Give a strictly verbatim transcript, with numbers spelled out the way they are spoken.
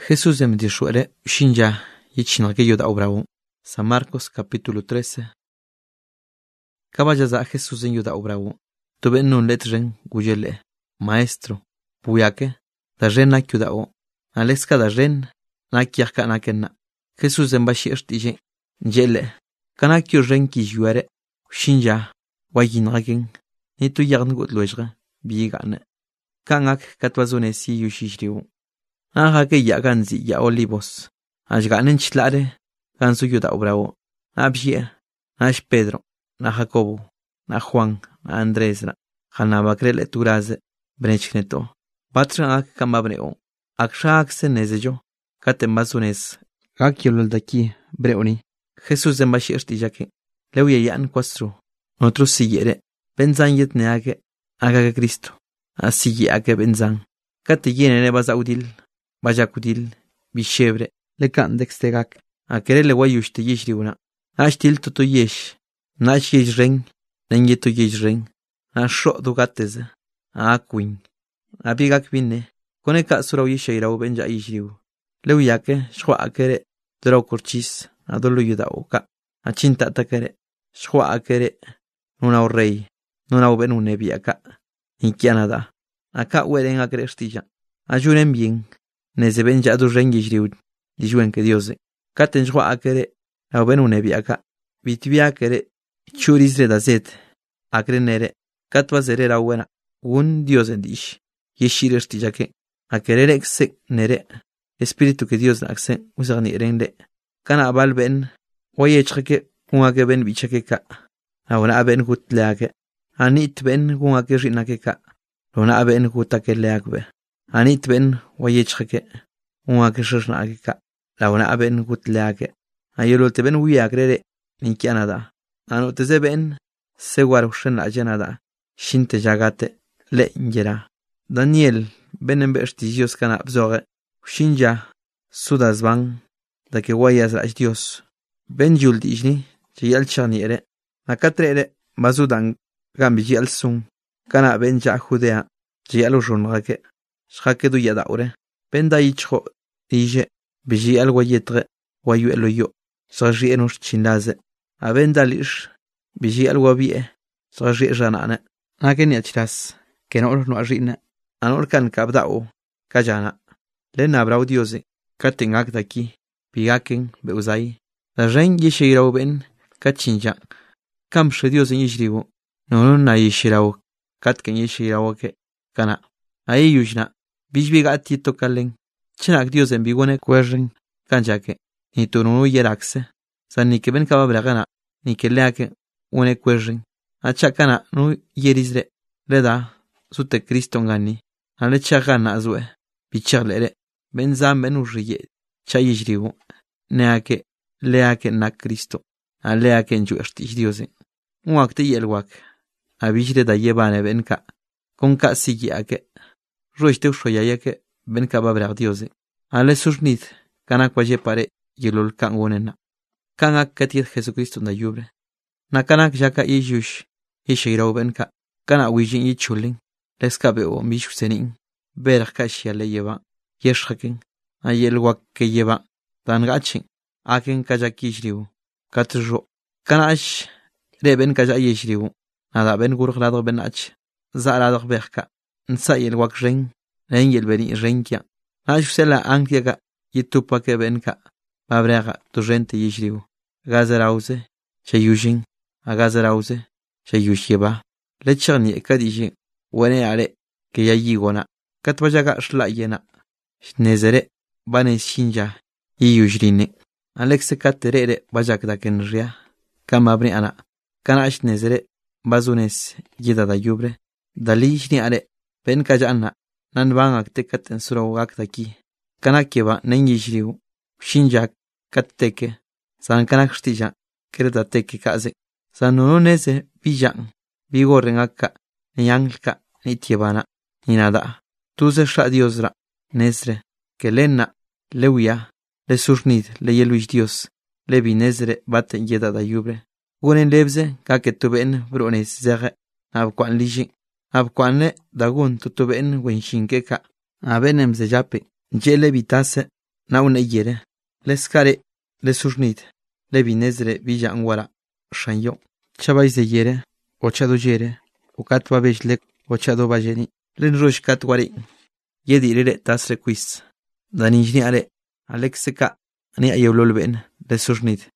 Jesús em dixuere xinja yichinga que yoda obrao. San Marcos capítulo trece. Caballa za Jesús en yoda obrao. Tuve nun letren guyele. Maestro. Puyake. Da ren na kyudao. Aleska da ren. Na kyaka na kenna. Jesús en bashi ertije. Njele. Kana kyo ren ki yuare. Xinja. Wayin ragen. Ni tu yarn gut loejre. Bigane. Kangak katwazone si yushishriu. Naha que ya ganzi ya olivos. Ashganen chlare. Gansu yuda obrao. Abjie. Nash Pedro. Na Jacobo. Na Juan. Na Andrés. Na Hanabakrele turaze. Brechneto. Patra ak kamabreo. Aksha akse nezejo. Katemazunes. Akiolol daki. Breoni. Jesús en bashi ertijake. Leuye yan quastro. Otro siguiere. Benzan yet neage. Aga Cristo. Así ake benzan. Kate yene ne bazaudil. Vayakudil, bishebre, le can dextegak, a querer le guayush te yishriuna, ashtil to yesh, nash yesh ren, nenye to yesh ren, a shot do gates, a queen, a bigak vinne, coneka sura yishaira o benja yishriu, leuyake, shwa akere, dro corchis, a dolo yuda oka, a chinta takere, shwa akere, nuna o rey, nuna o benune biaka, inkianada, aka weren a crestilla, ayunen bien. Neze ben ya do rengi jriud, di juen que Diose. Katen jwa akere, au ben une biaka. Bitvia kere, churisre da zet. Akre nere, katwa zere ra buena. Un Dios en dish. Yeshir estijake. Akere exek nere. Espíritu que Dios naxe, usagni rende. Kana abal ben, oye chake, unake ben bichake ka. Auna ben gutleake. Anit ben unake rinake ka. Lona ben gutake leakbe. Anit ben wayechke unga kishna agika launa aben gutleake ayolo te ben wiya krere ni canada anu te ben segwar ushen la janada shinte jagate le njera Daniel benen bertigios kana abzore shinja sudazban da que wayas la Dios ben juldijni jiyal chani ere nakatre bazudan gambi al sun kana ben ja judea jiyal ushunrake Shake du yadaure. Penda ichho. Ije. Biji al wayetre. Wayu eloyo. Saji enush chindaze. Abenda lish. Biji al wabie. Saji janane. Naken yachras. Kenor no ajine. Anor kan kabdao. Kajana. Len abrau dioze. Katen agdaki. Pigaken. Beuzai. La ren yishirau ben. Kachinja. Kam shedioze yishribu. No na yishirau. Katken yishirau ke. Kana. Ahí yushna. Bishbiga atito kalen. Chinak Dios en bigone cuerren. Kanjake. Ni tu no yeraxe. San ni que ben cababragana. Ni que leake. Une cuerren. Achakana no yerisre. Le da. Sute Cristo ngani. Ale chagana azue. Bicharlere. Ben zam ben urriye. Chayishribu. Neake. Leake na Cristo. Aleake en juertich Diose. Un acte yelwak. Abishre da yebane benka. Conca sigiake. Roiste ushoyayake ben kababra Diose. Ale surnit kana kwaje pare yelol kangonena. Kanak katit Jesucristo na yubre. Na kanak jaka yeyush. Yeshirau benka. Kana wijin yichulin. Leskabe o mishusenin. Berka shiale yeva. Yeshhaken. Ayel wak ke yeva. Tangachin. Aken kajaki Katjo. Kanash. Reben kaja yeshriu. Nada ben gurglado benach. Zarador berka. Nsa yel wak ren, ren yel beni renkia. Ashusela ankiaga, yitupa ke benka. Babrega, tu rente yishriu. Gazarause, shayushin, agazarause, shayushiba. Lechani kadiji, wene ale, ke yayigona. Katwajaga shla yena. Shnezere, bane shinja, yiyushrine. Alexe katerere, bajak da kenria. Kamabri ana. Kanash nezere, bazunes, yida yubre. Dalishni ale. Ben kajana, nan bangak tekat en surawak taki. Kanakeva nengishriu, shinjak, kat teke. San kanak stija, kereta teke kaze. San nunese, bijang, bigorengaka, nyanglka, nitiebana, ninada. Tuze shadiosra, nesre, que lena, leuya, le surnid, le yeluish dios, le binezre, bate yeda da yubre. Gunen lebze, kaketuben, brunes zere, abquan lijin. Abquane dagun tutuben wenshinkeka. Abenem zejape. Jele vitase. na une yere. Leskare le surnid. Le binezre villan wara. Shanyo. Chabais de yere. O chado yere. O kat babejlek. O chado bajeni. Len rosh kat wari. Yedi rere tas requis. Danijni ale. Alexeka. Ni ayololben. Le surnid.